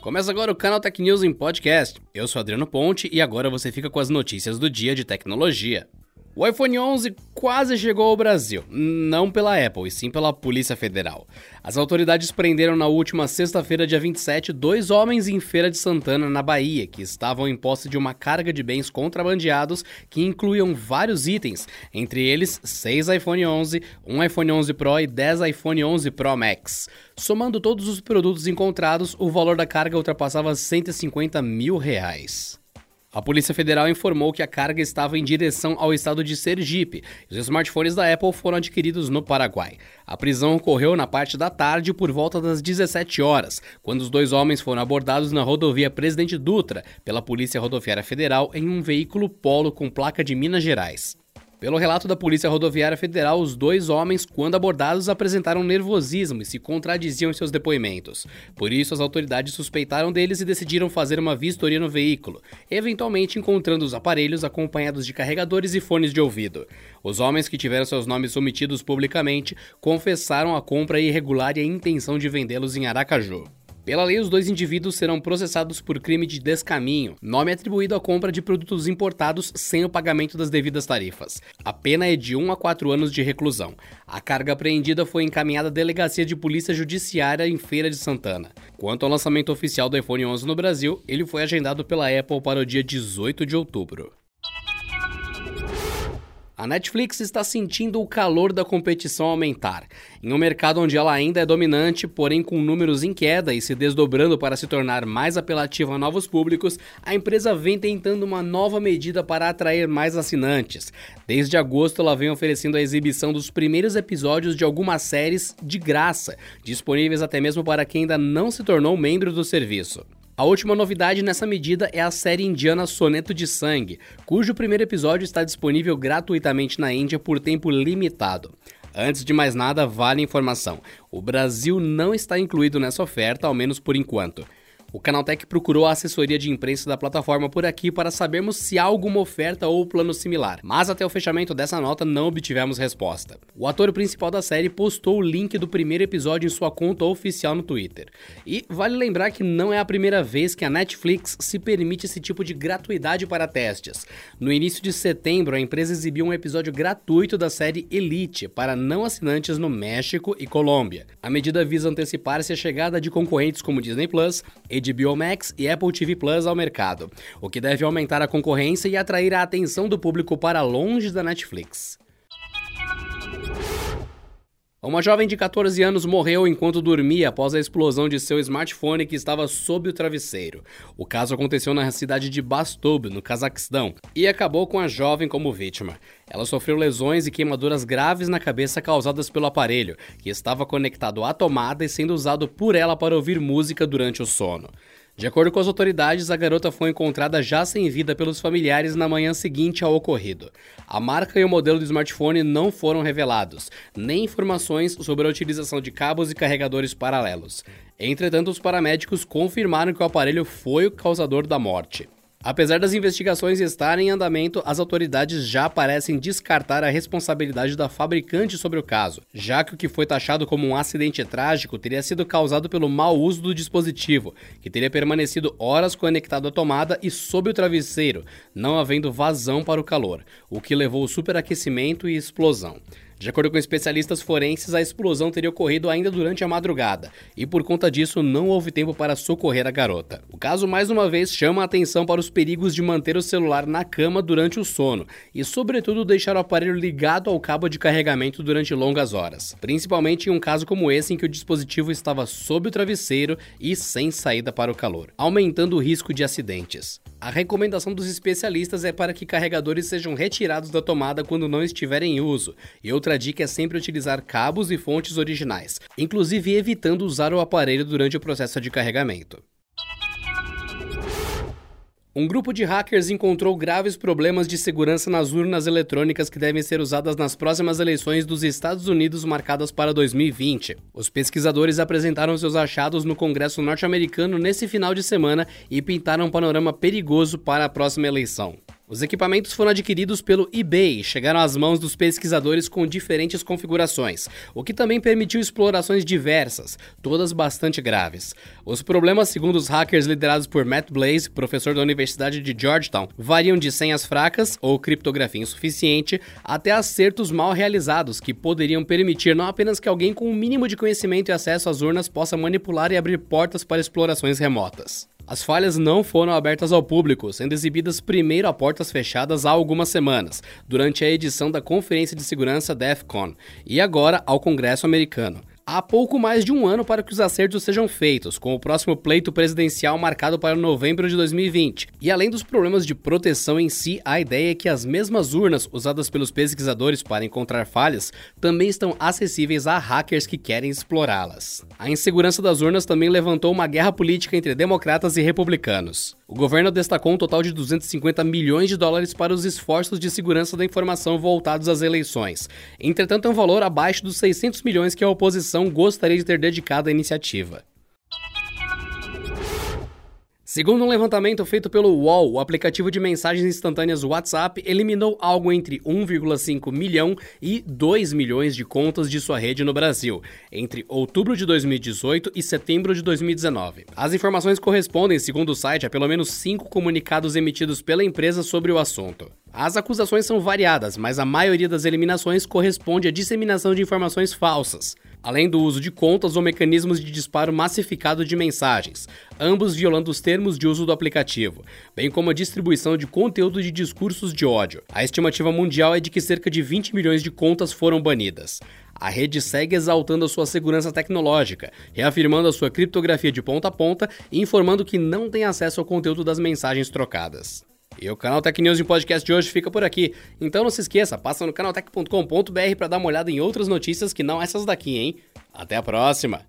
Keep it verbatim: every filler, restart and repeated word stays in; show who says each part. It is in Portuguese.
Speaker 1: Começa agora o Canal Tech News em podcast. Eu sou Adriano Ponte e agora você fica com as notícias do dia de tecnologia. O iPhone onze quase chegou ao Brasil, não pela Apple, e sim pela Polícia Federal. As autoridades prenderam na última sexta-feira, dia vinte e sete, dois homens em Feira de Santana, na Bahia, que estavam em posse de uma carga de bens contrabandeados que incluíam vários itens, entre eles seis iPhone onze, um iPhone onze Pro e dez iPhone onze Pro Max. Somando todos os produtos encontrados, o valor da carga ultrapassava cento e cinquenta mil reais. A Polícia Federal informou que a carga estava em direção ao estado de Sergipe e os smartphones da Apple foram adquiridos no Paraguai. A prisão ocorreu na parte da tarde por volta das dezessete horas, quando os dois homens foram abordados na rodovia Presidente Dutra pela Polícia Rodoviária Federal em um veículo Polo com placa de Minas Gerais. Pelo relato da Polícia Rodoviária Federal, os dois homens, quando abordados, apresentaram nervosismo e se contradiziam em seus depoimentos. Por isso, as autoridades suspeitaram deles e decidiram fazer uma vistoria no veículo, eventualmente encontrando os aparelhos acompanhados de carregadores e fones de ouvido. Os homens, que tiveram seus nomes omitidos publicamente, confessaram a compra irregular e a intenção de vendê-los em Aracaju. Pela lei, os dois indivíduos serão processados por crime de descaminho, nome atribuído à compra de produtos importados sem o pagamento das devidas tarifas. A pena é de um a quatro anos de reclusão. A carga apreendida foi encaminhada à Delegacia de Polícia Judiciária em Feira de Santana. Quanto ao lançamento oficial do iPhone onze no Brasil, ele foi agendado pela Apple para o dia dezoito de outubro. A Netflix está sentindo o calor da competição aumentar. Em um mercado onde ela ainda é dominante, porém com números em queda e se desdobrando para se tornar mais apelativa a novos públicos, a empresa vem tentando uma nova medida para atrair mais assinantes. Desde agosto, ela vem oferecendo a exibição dos primeiros episódios de algumas séries de graça, disponíveis até mesmo para quem ainda não se tornou membro do serviço. A última novidade nessa medida é a série indiana Soneto de Sangue, cujo primeiro episódio está disponível gratuitamente na Índia por tempo limitado. Antes de mais nada, vale a informação: o Brasil não está incluído nessa oferta, ao menos por enquanto. O Canaltech procurou a assessoria de imprensa da plataforma por aqui para sabermos se há alguma oferta ou plano similar, mas até o fechamento dessa nota não obtivemos resposta. O ator principal da série postou o link do primeiro episódio em sua conta oficial no Twitter. E vale lembrar que não é a primeira vez que a Netflix se permite esse tipo de gratuidade para testes. No início de setembro, a empresa exibiu um episódio gratuito da série Elite para não assinantes no México e Colômbia. A medida visa antecipar-se a chegada de concorrentes como Disney Plus, H B O Max e Apple T V Plus ao mercado, o que deve aumentar a concorrência e atrair a atenção do público para longe da Netflix. Uma jovem de catorze anos morreu enquanto dormia após a explosão de seu smartphone que estava sob o travesseiro. O caso aconteceu na cidade de Bastub, no Cazaquistão, e acabou com a jovem como vítima. Ela sofreu lesões e queimaduras graves na cabeça causadas pelo aparelho, que estava conectado à tomada e sendo usado por ela para ouvir música durante o sono. De acordo com as autoridades, a garota foi encontrada já sem vida pelos familiares na manhã seguinte ao ocorrido. A marca e o modelo do smartphone não foram revelados, nem informações sobre a utilização de cabos e carregadores paralelos. Entretanto, os paramédicos confirmaram que o aparelho foi o causador da morte. Apesar das investigações estarem em andamento, as autoridades já parecem descartar a responsabilidade da fabricante sobre o caso, já que o que foi taxado como um acidente trágico teria sido causado pelo mau uso do dispositivo, que teria permanecido horas conectado à tomada e sob o travesseiro, não havendo vazão para o calor, o que levou ao superaquecimento e explosão. De acordo com especialistas forenses, a explosão teria ocorrido ainda durante a madrugada, e por conta disso não houve tempo para socorrer a garota. O caso mais uma vez chama a atenção para os perigos de manter o celular na cama durante o sono, e sobretudo deixar o aparelho ligado ao cabo de carregamento durante longas horas, principalmente em um caso como esse em que o dispositivo estava sob o travesseiro e sem saída para o calor, aumentando o risco de acidentes. A recomendação dos especialistas é para que carregadores sejam retirados da tomada quando não estiverem em uso, e outra dica é sempre utilizar cabos e fontes originais, inclusive evitando usar o aparelho durante o processo de carregamento. Um grupo de hackers encontrou graves problemas de segurança nas urnas eletrônicas que devem ser usadas nas próximas eleições dos Estados Unidos marcadas para dois mil e vinte. Os pesquisadores apresentaram seus achados no Congresso norte-americano nesse final de semana e pintaram um panorama perigoso para a próxima eleição. Os equipamentos foram adquiridos pelo eBay e chegaram às mãos dos pesquisadores com diferentes configurações, o que também permitiu explorações diversas, todas bastante graves. Os problemas, segundo os hackers liderados por Matt Blaze, professor da Universidade de Georgetown, variam de senhas fracas ou criptografia insuficiente até acertos mal realizados que poderiam permitir não apenas que alguém com o um mínimo de conhecimento e acesso às urnas possa manipular e abrir portas para explorações remotas. As falhas não foram abertas ao público, sendo exibidas primeiro a portas fechadas há algumas semanas, durante a edição da Conferência de Segurança DEF CON, e agora ao Congresso americano. Há pouco mais de um ano para que os acertos sejam feitos, com o próximo pleito presidencial marcado para novembro de dois mil e vinte. E além dos problemas de proteção em si, a ideia é que as mesmas urnas usadas pelos pesquisadores para encontrar falhas também estão acessíveis a hackers que querem explorá-las. A insegurança das urnas também levantou uma guerra política entre democratas e republicanos. O governo destacou um total de duzentos e cinquenta milhões de dólares para os esforços de segurança da informação voltados às eleições. Entretanto, é um valor abaixo dos seiscentos milhões que a oposição gostaria de ter dedicado à iniciativa. Segundo um levantamento feito pelo U O L, o aplicativo de mensagens instantâneas WhatsApp eliminou algo entre um vírgula cinco milhão e dois milhões de contas de sua rede no Brasil, entre outubro de dois mil e dezoito e setembro de dois mil e dezenove. As informações correspondem, segundo o site, a pelo menos cinco comunicados emitidos pela empresa sobre o assunto. As acusações são variadas, mas a maioria das eliminações corresponde à disseminação de informações falsas, além do uso de contas ou mecanismos de disparo massificado de mensagens, ambos violando os termos de uso do aplicativo, bem como a distribuição de conteúdo de discursos de ódio. A estimativa mundial é de que cerca de vinte milhões de contas foram banidas. A rede segue exaltando a sua segurança tecnológica, reafirmando a sua criptografia de ponta a ponta e informando que não tem acesso ao conteúdo das mensagens trocadas. E o Canal Tech News em podcast de hoje fica por aqui. Então não se esqueça, passa no canaltech ponto com ponto b r para dar uma olhada em outras notícias que não essas daqui, hein? Até a próxima!